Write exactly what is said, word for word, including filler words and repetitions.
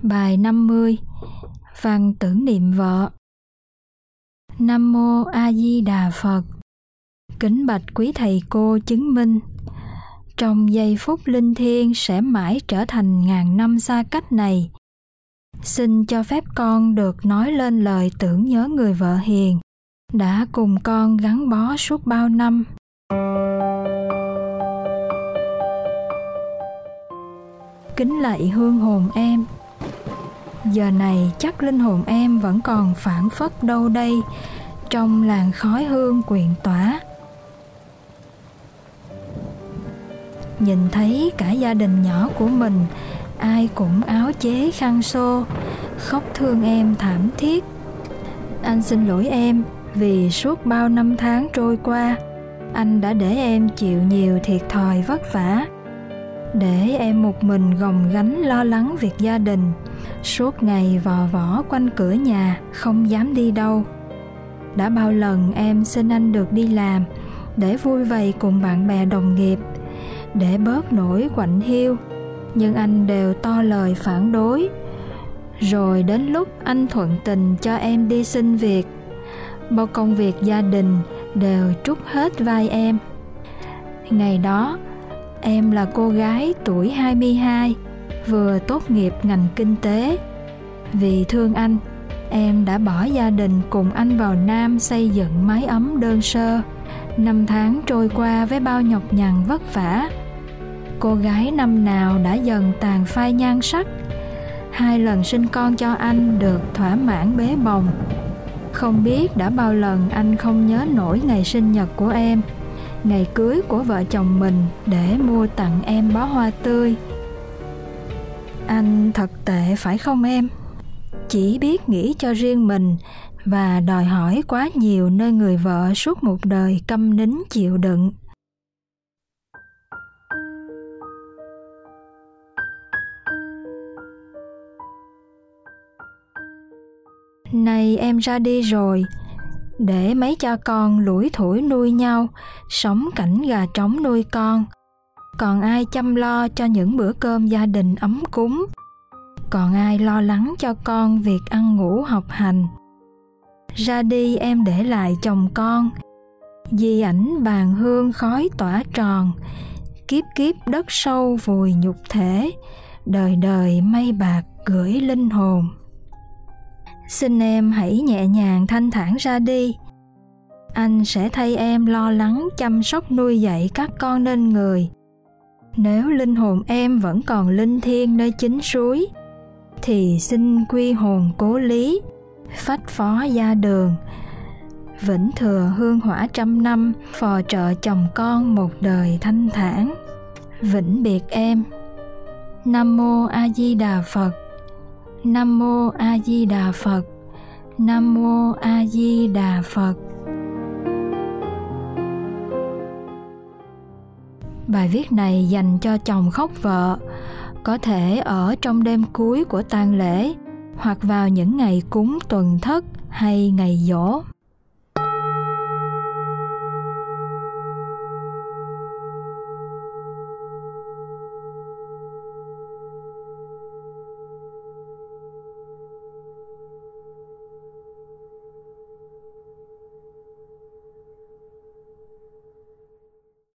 Bài năm mươi. Văn tưởng niệm vợ. Nam mô A Di Đà Phật. Kính bạch quý thầy cô chứng minh, trong giây phút linh thiêng sẽ mãi trở thành ngàn năm xa cách này, xin cho phép con được nói lên lời tưởng nhớ người vợ hiền đã cùng con gắn bó suốt bao năm. Kính lạy hương hồn em. Giờ này chắc linh hồn em vẫn còn phảng phất đâu đây, trong làn khói hương quyện tỏa. Nhìn thấy cả gia đình nhỏ của mình, ai cũng áo chế khăn xô, khóc thương em thảm thiết. Anh xin lỗi em vì suốt bao năm tháng trôi qua, anh đã để em chịu nhiều thiệt thòi vất vả, để em một mình gồng gánh lo lắng việc gia đình, suốt ngày vò võ quanh cửa nhà không dám đi đâu. Đã bao lần em xin anh được đi làm để vui vầy cùng bạn bè đồng nghiệp, để bớt nỗi quạnh hiu, nhưng anh đều to lời phản đối. Rồi đến lúc anh thuận tình cho em đi xin việc, bao công việc gia đình đều trút hết vai em. Ngày đó em là cô gái tuổi hai mươi hai, vừa tốt nghiệp ngành kinh tế. Vì thương anh, em đã bỏ gia đình cùng anh vào Nam xây dựng mái ấm đơn sơ. Năm tháng trôi qua với bao nhọc nhằn vất vả. Cô gái năm nào đã dần tàn phai nhan sắc. Hai lần sinh con cho anh được thỏa mãn bế bồng. Không biết đã bao lần anh không nhớ nổi ngày sinh nhật của em, ngày cưới của vợ chồng mình, để mua tặng em bó hoa tươi. Anh thật tệ phải không em? Chỉ biết nghĩ cho riêng mình và đòi hỏi quá nhiều nơi người vợ suốt một đời câm nín chịu đựng. Nay em ra đi rồi, để mấy cha con lủi thủi nuôi nhau, sống cảnh gà trống nuôi con. Còn ai chăm lo cho những bữa cơm gia đình ấm cúng? Còn ai lo lắng cho con việc ăn ngủ học hành? Ra đi em để lại chồng con, di ảnh bàn hương khói tỏa tròn, kiếp kiếp đất sâu vùi nhục thể, đời đời mây bạc gửi linh hồn. Xin em hãy nhẹ nhàng thanh thản ra đi. Anh sẽ thay em lo lắng chăm sóc nuôi dạy các con nên người. Nếu linh hồn em vẫn còn linh thiêng nơi chính suối, thì xin quy hồn cố lý, phách phó gia đường, vĩnh thừa hương hỏa trăm năm, phò trợ chồng con một đời thanh thản. Vĩnh biệt em. Nam mô A Di Đà Phật. Nam mô A Di Đà Phật. Nam mô A Di Đà Phật. Bài viết này dành cho chồng khóc vợ, có thể ở trong đêm cuối của tang lễ, hoặc vào những ngày cúng tuần thất hay ngày giỗ.